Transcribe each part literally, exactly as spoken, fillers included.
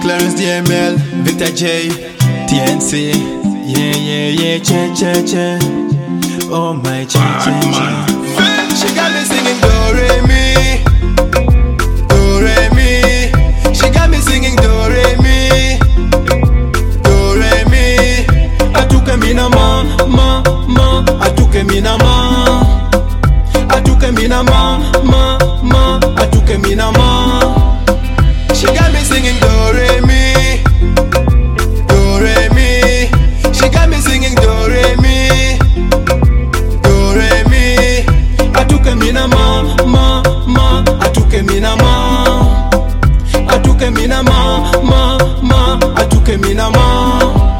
Clarence D M L, Victor J, T N C. Yeah, yeah, yeah, che, che, che. Oh my, che, che, che. She got me singing do, re, mi. Do, re, mi. She got me singing do, re, mi. Do, re, mi. Atuke mina ma, ma, ma. Atuke mina ma. Atuke mina ma, ma, ma. Atuke mina ma. She got me singing do, re, mi. Do, re, mi. She got me singing do, re, mi. Do, re, mi. Atuke mina ma, ma, ma. Atuke mina ma. Atuke mina ma, ma, ma. Atuke mina ma.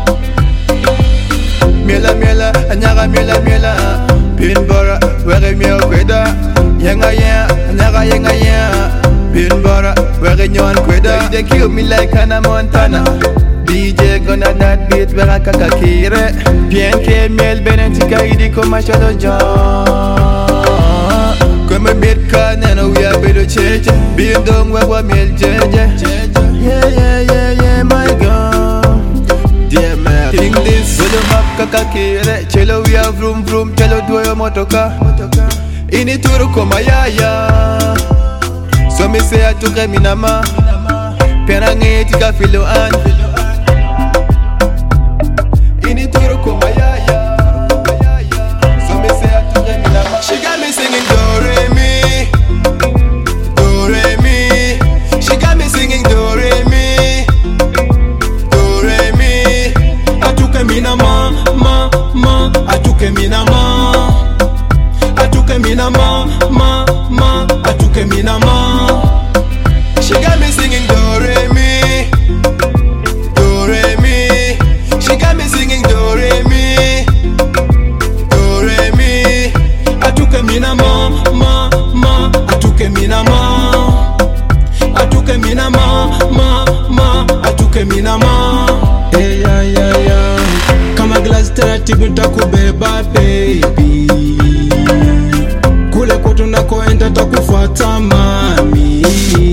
Miela, miela, anyaga, miela, miela. Pinbora, wege miel kweda. Yenga, yenga, anyaga, yenga, yenga. Pinbora, wege nyon kweda. They kill me like Hannah Montana. D J gonna that beat wega kakakire. Bien que miel benetica idi koma chalo ja. Come beat ka neno we are bedo cheche. Bien dong wega miel jeje. Yeah yeah yeah yeah my god. Dear man, king this. Bolo map kakakire. Chelo we are vroom vroom. Chelo duo motoka. Ini turu koma ya ya. So me say atuke minama. Pena ngeti ka filo an. Ini turu koma ya ya. So me say atuke minama. She got me singing do re mi. Do re mi. She got me singing do re mi. Do re mi. Atuke minama, ma, ma. Atuke minama. Atuke minama, ma, ma. Atuke minama. She got me singing do re mi. Do re mi. She got me singing do re mi. Do re mi. Atuke mina ma, ma, ma. Atuke mina ma. Atuke mina ma, ma, ma. Atuke mina ma. Hey ya ya ya. Kama glass taratibu nitakubeba baby. Kule kwetu nakoenda takufuata mami.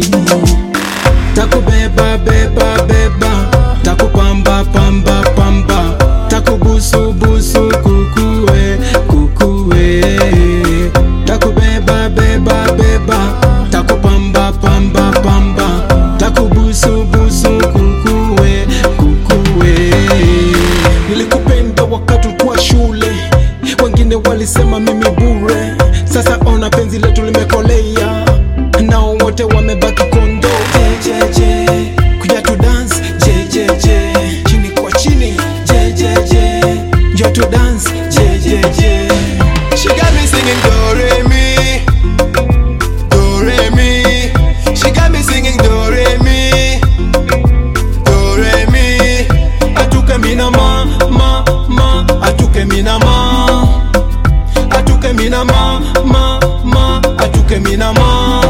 Takubeba beba beba. Takupamba pamba pamba. Takubusu busu kukuwe kukuwe. Takubeba beba beba. Takupamba pamba pamba. Takubusu busu kukuwe kukuwe. Nilikupenda wakati ulikuwa shule. Wengine walisema mimi bure. Sasa ona penzi letu limekolea. Nao wote wamebaki kondo. Je je je, kuja tu dance. Je je je, chini kwa chini. Je je je, njoo tu dance. Je je je. She got me singing do re mi. Do re mi. She got me singing do re mi. Do re mi. Atuke mina ma, ma, ma. Atuke mina ma. Atuke mina ma, ma, ma. Atuke mina ma.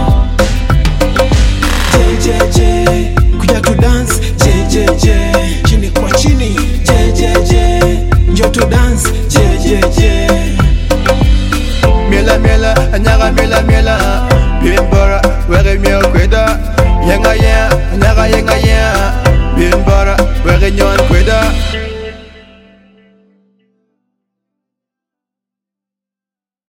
Je je je, kuja tu dance. Je je je, chini kwa chini. Je je je, njoo tu dance. Je je je. Miela miela, anyaga miela miela. Pinbora, wege miel kweda. Yenga yenga, anyaga yenga yenga. Pinbora, wege nyon kweda.